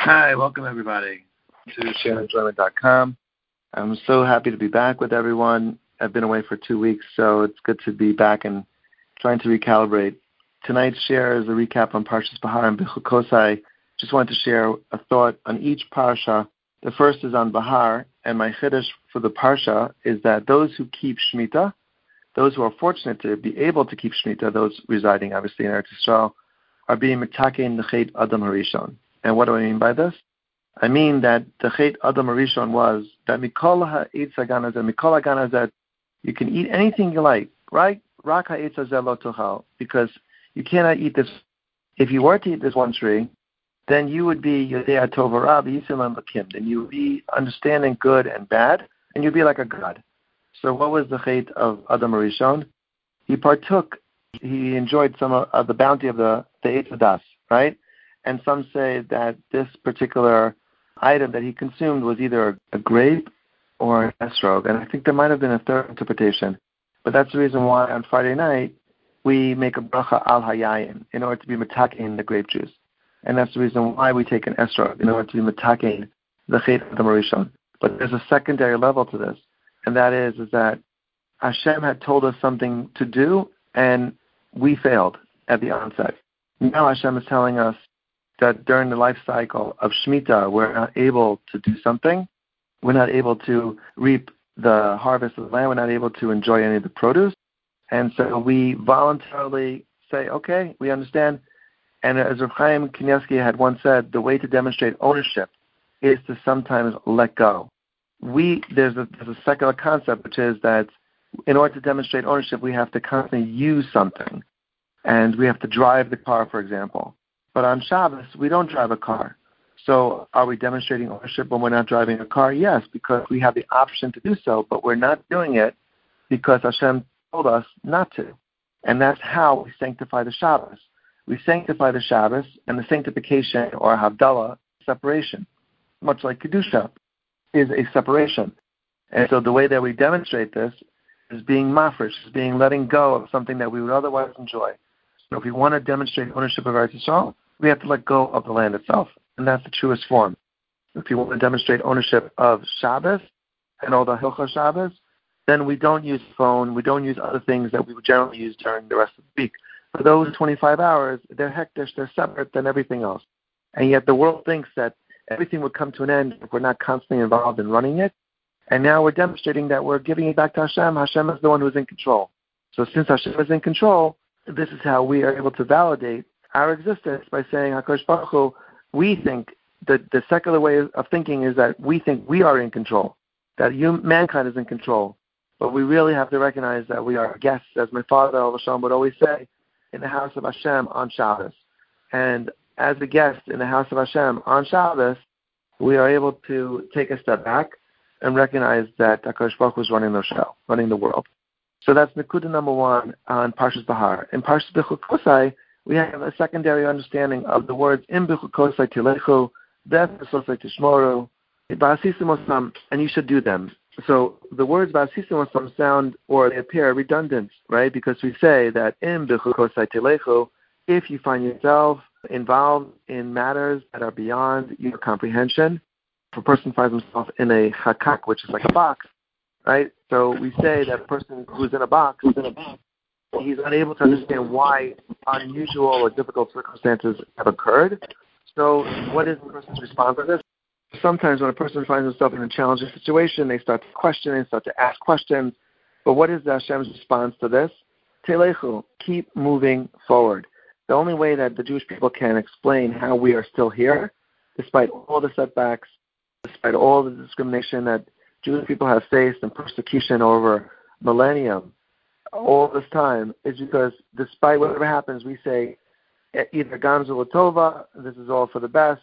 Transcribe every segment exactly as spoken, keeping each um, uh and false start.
Hi, welcome everybody to share enjoyment dot com. I'm so happy to be back with everyone. I've been away for two weeks, so it's good to be back and trying to recalibrate. Tonight's share is a recap on Parshas Bahar and Bechukosai. Just wanted to share a thought on each parsha. The first is on Bahar, and my chiddush for the parsha is that those who keep Shemitah, those who are fortunate to be able to keep Shemitah, those residing obviously in Eretz Yisrael, are being mitakein the Chet Adam Harishon. And what do I mean by this? I mean that the Chet Adam Harishon was that Mikol ha'etz haganazet, Mikol haganazet, you can eat anything you like, right? Rak ha'etz hazeh lo tochal, because you cannot eat this. If you were to eat this one tree, then you would be Yodea Tov Ra B'Yisrael Lakim. Then you would be understanding good and bad, and you'd be like a god. So what was the Chet of Adam Harishon? He partook, he enjoyed some of, of the bounty of the, the Eitz Hadas, right? And some say that this particular item that he consumed was either a grape or an esrog. And I think there might have been a third interpretation. But that's the reason why on Friday night we make a bracha al hayayin in order to be metakein the grape juice. And that's the reason why we take an esrog, in order to be metakein the Chet Adam Harishon. But there's a secondary level to this. And that is, is that Hashem had told us something to do, and we failed at the onset. Now Hashem is telling us that during the life cycle of Shemitah, we're not able to do something. We're not able to reap the harvest of the land. We're not able to enjoy any of the produce. And so we voluntarily say, okay, we understand. And as Rav Chaim Kanievsky had once said, the way to demonstrate ownership is to sometimes let go. We there's a, there's a secular concept, which is that in order to demonstrate ownership, we have to constantly use something. And we have to drive the car, for example. But on Shabbos, we don't drive a car. So are we demonstrating ownership when we're not driving a car? Yes, because we have the option to do so, but we're not doing it because Hashem told us not to. And that's how we sanctify the Shabbos. We sanctify the Shabbos, and the sanctification, or Havdalah, separation, much like Kedusha, is a separation. And so the way that we demonstrate this is being mafresh, is being letting go of something that we would otherwise enjoy. So if we want to demonstrate ownership of Eretz Yisrael, we have to let go of the land itself, and that's the truest form. If you want to demonstrate ownership of Shabbos and all the Hilchos Shabbos, then we don't use phone, we don't use other things that we would generally use during the rest of the week. For those twenty-five hours, they're hektish, they're separate than everything else. And yet the world thinks that everything would come to an end if we're not constantly involved in running it. And now we're demonstrating that we're giving it back to Hashem. Hashem is the one who's in control. So since Hashem is in control, this is how we are able to validate our existence by saying, HaKadosh Baruch Hu, we think that the secular way of thinking is that we think we are in control, that you, mankind is in control. But we really have to recognize that we are guests, as my father Al-Hashem would always say, in the house of Hashem on Shabbos. And as a guest in the house of Hashem on Shabbos, we are able to take a step back and recognize that HaKadosh Baruch Hu is running the show, running the world. So that's Nekuda number one on Parshas Bahar. In Parshas Bechukosai, we have a secondary understanding of the words in Bechukosai Tilechu, Beth Besosai Tishmoru, Ba'asisim Osam, and you should do them. So the words Ba'asisim Osam sound, or they appear redundant, right? Because we say that in Bechukosai Tilechu, if you find yourself involved in matters that are beyond your comprehension, if a person finds himself in a hakak, which is like a box, right? So we say that a person who's in a box, who's in a box, he's unable to understand why unusual or difficult circumstances have occurred. So what is the person's response to this? Sometimes when a person finds himself in a challenging situation, they start to question, they start to ask questions. But what is Hashem's response to this? Telechu, keep moving forward. The only way that the Jewish people can explain how we are still here, despite all the setbacks, despite all the discrimination that Jewish people have faced and persecution over millennium, all this time, is because despite whatever happens, we say either Gamzu Latova, this is all for the best,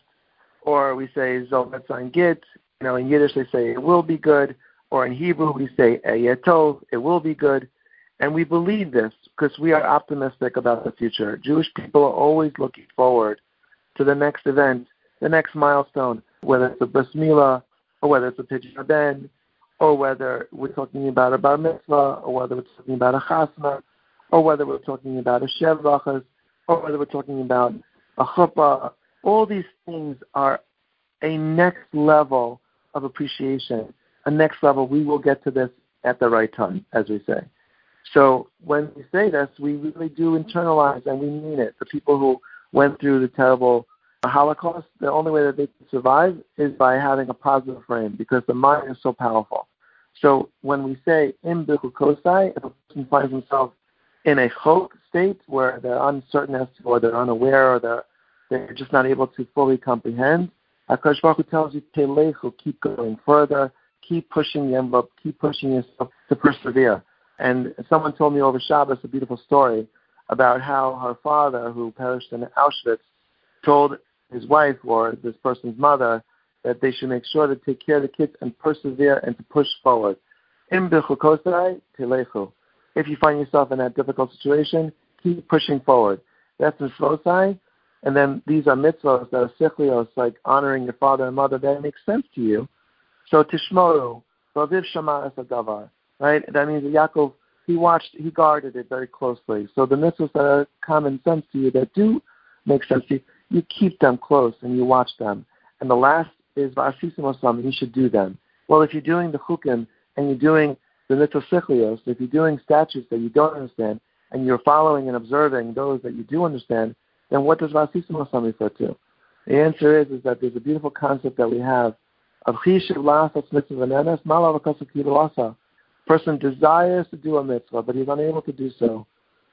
or we say Zol Betzan Git. You know, in Yiddish they say it will be good, or in Hebrew we say Eyetov, it will be good. And we believe this because we are optimistic about the future. Jewish people are always looking forward to the next event, the next milestone, whether it's a bris milah, or whether it's a pidyon haben, or whether we're talking about a bar mitzvah, or whether we're talking about a chasna, or whether we're talking about a shev brachas, or whether we're talking about a chuppah. All these things are a next level of appreciation, a next level. We will get to this at the right time, as we say. So when we say this, we really do internalize and we mean it. The people who went through the terrible Holocaust, the only way that they can survive is by having a positive frame, because the mind is so powerful. So when we say im b'chukosai, if a person finds himself in a chok state where they're uncertain as to, or they're unaware, or they're, they're just not able to fully comprehend, HaKadosh Baruch Hu tells you, telechu, keep going further, keep pushing the envelope, keep pushing yourself to persevere. And someone told me over Shabbos a beautiful story about how her father, who perished in Auschwitz, told his wife, or this person's mother, that they should make sure to take care of the kids and persevere and to push forward. Im b'chukosai telechu. If you find yourself in that difficult situation, keep pushing forward. That's mitzvosai. And then these are mitzvos that are sichlios, like honoring your father and mother, that makes sense to you. So tishmoru, vaviv shama es hadavar. Right? That means that Yaakov, he watched, he guarded it very closely. So the mitzvahs that are common sense to you, that do make sense to you, you keep them close and you watch them. And the last is v'asisim osam, you should do them. Well, if you're doing the chukim and you're doing the mitzvah sichlios, if you're doing statutes that you don't understand and you're following and observing those that you do understand, then what does v'asisim osam refer to? The answer is, is that there's a beautiful concept that we have of chishiv la'asas mitzvah v'nenes malav v'kasuk kivilasa. Person desires to do a mitzvah, but he's unable to do so.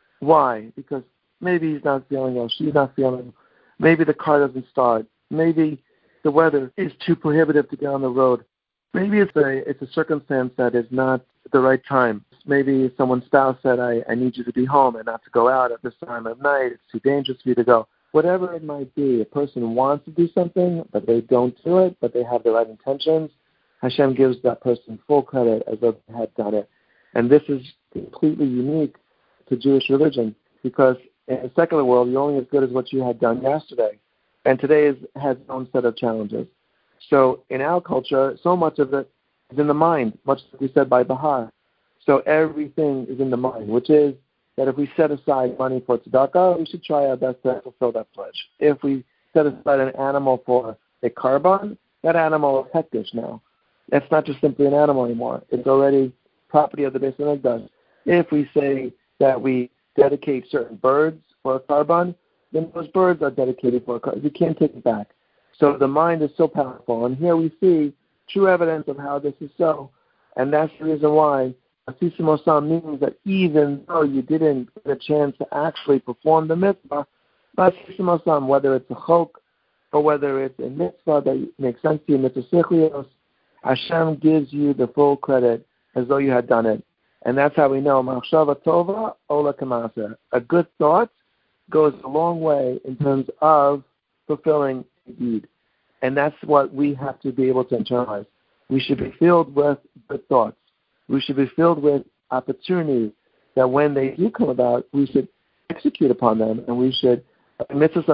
Why? Because maybe he's not feeling well, she's not feeling well. Maybe the car doesn't start. Maybe the weather is too prohibitive to get on the road. Maybe it's a it's a circumstance that is not at the right time. Maybe someone's spouse said, I, I need you to be home and not to go out at this time of night. It's too dangerous for you to go. Whatever it might be, a person wants to do something, but they don't do it, but they have the right intentions. Hashem gives that person full credit as though they had done it. And this is completely unique to Jewish religion, because in the secular world, you're only as good as what you had done yesterday. And today is, has its own set of challenges. So in our culture, so much of it is in the mind, much like we said by Bahar. So everything is in the mind, which is that if we set aside money for tzedakah, we should try our best to fulfill that pledge. If we set aside an animal for a carbon, that animal is hektish now. That's not just simply an animal anymore. It's already property of the Beis Hamikdash. If we say that we dedicate certain birds for a carbon, then those birds are dedicated for a carbon. You can't take it back. So the mind is so powerful. And here we see true evidence of how this is so. And that's the reason why Asisim Osam means that even though you didn't get a chance to actually perform the mitzvah, Asisim Osam, whether it's a chok or whether it's a mitzvah that makes sense to you, mitzvah sichlios, Hashem gives you the full credit as though you had done it. And that's how we know, Machshava Tova, Ola Kamasa. A good thought goes a long way in terms of fulfilling the deed. And that's what we have to be able to internalize. We should be filled with good thoughts. We should be filled with opportunities that when they do come about, we should execute upon them. And we should, that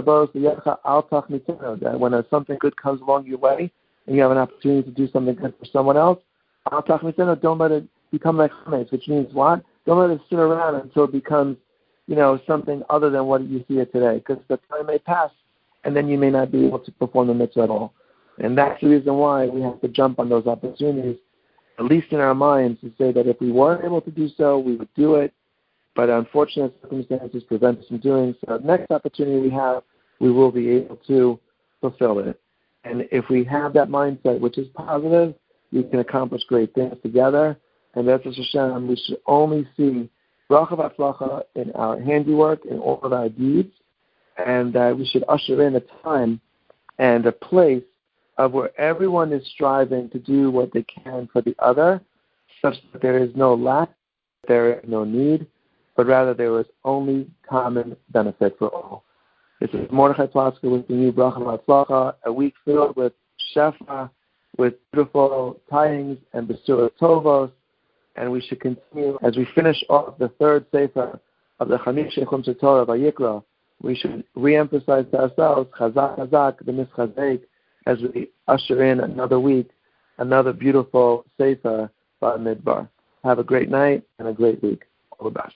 when something good comes along your way, and you have an opportunity to do something good for someone else, don't let it become like chametz, which means what? Don't let it sit around until it becomes, you know, something other than what you see it today, because the time may pass, and then you may not be able to perform the mitzvah at all. And that's the reason why we have to jump on those opportunities, at least in our minds, to say that if we weren't able to do so, we would do it, but unfortunate circumstances prevent us from doing so. The next opportunity we have, we will be able to fulfill it. And if we have that mindset, which is positive, we can accomplish great things together. And that's Hashem, we should only see bracha v'atzlacha in our handiwork, in all of our deeds, and uh, we should usher in a time and a place of where everyone is striving to do what they can for the other, such that there is no lack, there is no need, but rather there is only common benefit for all. This is Mordechai Plasker with the new Bracha V'Atzlacha, a week filled with Shefa, with beautiful tidings and Besura Tovos, and we should continue as we finish off the third sefer of the Chamisha Chumsei Torah Vayikra. We should re-emphasize to ourselves Chazak Chazak B'Mischazek as we usher in another week, another beautiful sefer Ba'amidbar. Have a great night and a great week. All the best.